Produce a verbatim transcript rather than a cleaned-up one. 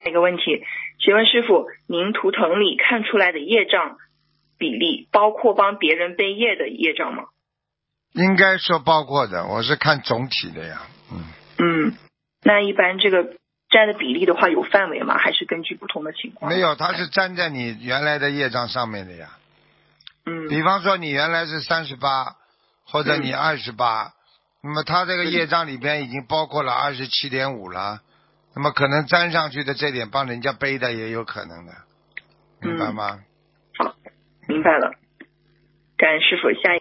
一个问题，请问师傅，您图腾里看出来的业障比例包括帮别人背业的业障吗？ 应该说包括的，我是看总体的呀。嗯嗯，那一般这个占的比例的话有范围吗？还是根据不同的情况？ 没有，它是站在你原来的业障上面的呀。 嗯， 比方说你原来是三十八，或者你二十八，那么它这个业障里边已经包括了二十七点五了，那么可能粘上去的这点帮人家背的也有可能的，明白吗？ 嗯、好，明白了。感恩师傅，下一